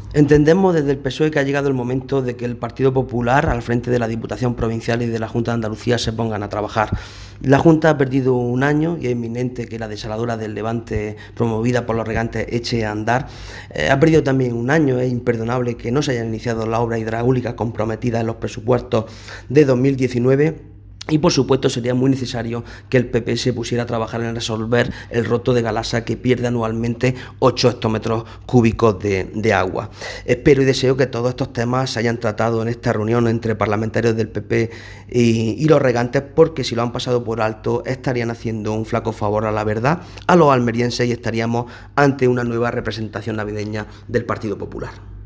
Entendemos desde el PSOE que ha llegado el momento de que el Partido Popular, al frente de la Diputación Provincial y de la Junta de Andalucía, se pongan a trabajar. La Junta ha perdido un año y es inminente que la desaladora del Levante, promovida por los Regantes, eche a andar. Ha perdido también un año, es imperdonable que no se hayan iniciado las obras hidráulicas comprometidas en los presupuestos de 2019. Y por supuesto sería muy necesario que el PP se pusiera a trabajar en resolver el roto de Galasa, que pierde anualmente 8 hectómetros cúbicos de agua. Espero y deseo que todos estos temas se hayan tratado en esta reunión entre parlamentarios del PP y los Regantes, porque si lo han pasado por alto estarían haciendo un flaco favor a la verdad, a los almerienses, y estaríamos ante una nueva representación navideña del Partido Popular.